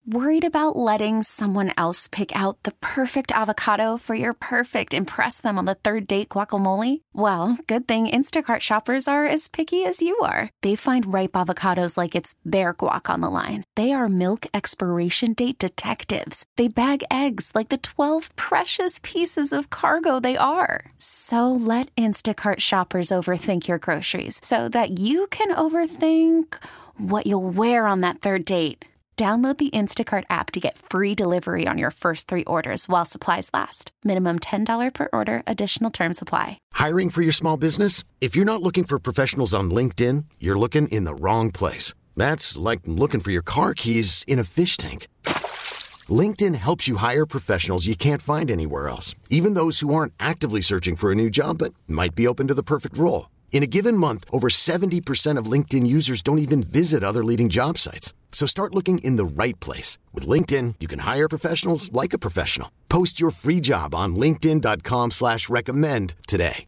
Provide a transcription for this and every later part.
Worried about letting someone else pick out the perfect avocado for your perfect impress them on the third date guacamole? Well, good thing Instacart shoppers are as picky as you are. They find ripe avocados like it's their guac on the line. They are milk expiration date detectives. They bag eggs like the 12 precious pieces of cargo they are. So let Instacart shoppers overthink your groceries so that you can overthink what you'll wear on that third date. Download the Instacart app to get free delivery on your first 3 orders while supplies last. Minimum $10 per order. Additional terms apply. Hiring for your small business? If you're not looking for professionals on LinkedIn, you're looking in the wrong place. That's like looking for your car keys in a fish tank. LinkedIn helps you hire professionals you can't find anywhere else, even those who aren't actively searching for a new job but might be open to the perfect role. In a given month, over 70% of LinkedIn users don't even visit other leading job sites. So start looking in the right place. With LinkedIn, you can hire professionals like a professional. Post your free job on linkedin.com/recommend today.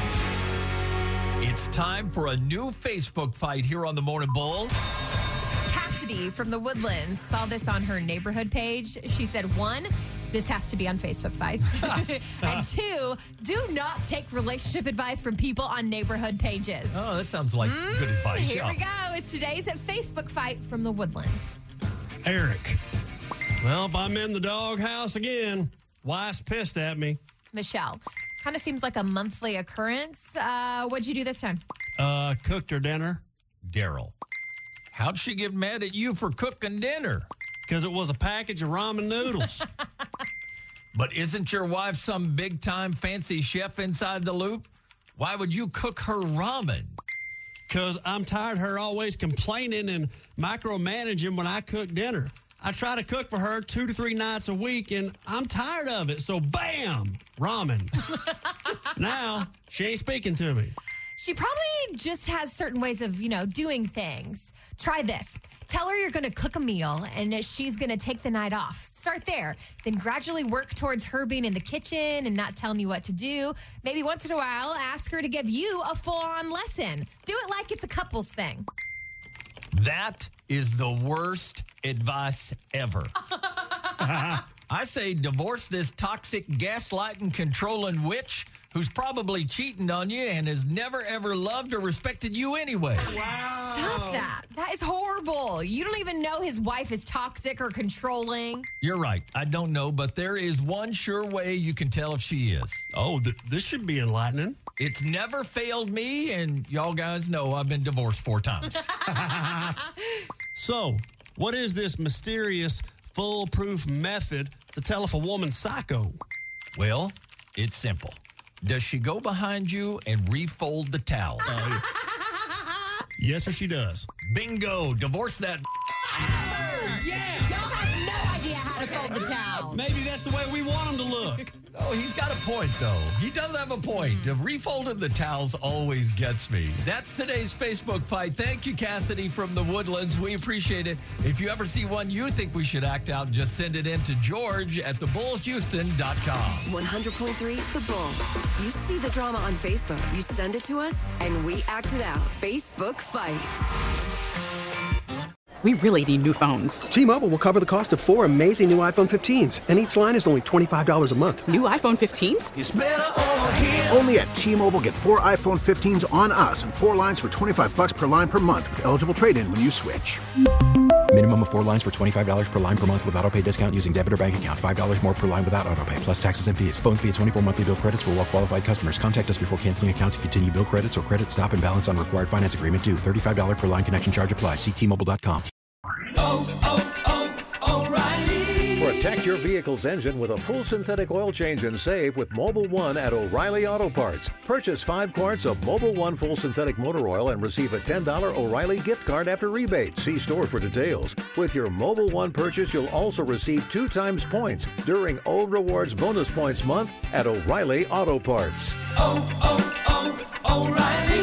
It's time for a new Facebook fight here on the Morning Bull. Cassidy from the Woodlands saw this on her neighborhood page. She said, 1, this has to be on Facebook Fights. And 2, do not take relationship advice from people on neighborhood pages. Oh, that sounds like good advice. Here we go. It's today's Facebook Fight from the Woodlands. Eric. Well, if I'm in the doghouse again, wife's pissed at me. Michelle. Kind of seems like a monthly occurrence. What'd you do this time? Cooked her dinner. Daryl. How'd she get mad at you for cooking dinner? Because it was a package of ramen noodles. But isn't your wife some big-time fancy chef inside the loop? Why would you cook her ramen? Because I'm tired of her always complaining and micromanaging when I cook dinner. I try to cook for her 2 to 3 nights a week, and I'm tired of it. So, bam, ramen. Now, she ain't speaking to me. She probably just has certain ways of, doing things. Try this. Tell her you're going to cook a meal and she's going to take the night off. Start there. Then gradually work towards her being in the kitchen and not telling you what to do. Maybe once in a while, ask her to give you a full-on lesson. Do it like it's a couples thing. That is the worst advice ever. I say divorce this toxic, gaslighting, controlling witch who's probably cheating on you and has never, ever loved or respected you anyway. Wow. Stop that. That is horrible. You don't even know his wife is toxic or controlling. You're right. I don't know, but there is one sure way you can tell if she is. Oh, this should be enlightening. It's never failed me, and y'all guys know I've been divorced 4 times. So, what is this mysterious, foolproof method to tell if a woman's psycho? Well, it's simple. Does she go behind you and refold the towels? Yes, sir, she does. Bingo. Divorce that. Yeah. Y'all have no idea how to fold the towels. Maybe that's the way we want them to look. Oh, he's got a point, though. He does have a point. The refolding the towels always gets me. That's today's Facebook fight. Thank you, Cassidy from the Woodlands. We appreciate it. If you ever see one you think we should act out, just send it in to George at thebullhouston.com. 100.3 The Bull. You see the drama on Facebook. You send it to us, and we act it out. Facebook Fights. We really need new phones. T-Mobile will cover the cost of 4 amazing new iPhone 15s, and each line is only $25 a month. New iPhone 15s? It's better over here. Only at T-Mobile, get 4 iPhone 15s on us and 4 lines for $25 per line per month with eligible trade-in when you switch. Minimum of 4 lines for $25 per line per month with autopay discount using debit or bank account. $5 more per line without autopay, plus taxes and fees. Phone fee at 24 monthly bill credits for well-qualified customers. Contact us before canceling account to continue bill credits or credit stop and balance on required finance agreement due. $35 per line connection charge applies. See T-Mobile.com. O'Reilly. Protect your vehicle's engine with a full synthetic oil change and save with Mobil 1 at O'Reilly Auto Parts. Purchase 5 quarts of Mobil 1 full synthetic motor oil and receive a $10 O'Reilly gift card after rebate. See store for details. With your Mobil 1 purchase, you'll also receive 2 times points during O Rewards Bonus Points Month at O'Reilly Auto Parts. O'Reilly.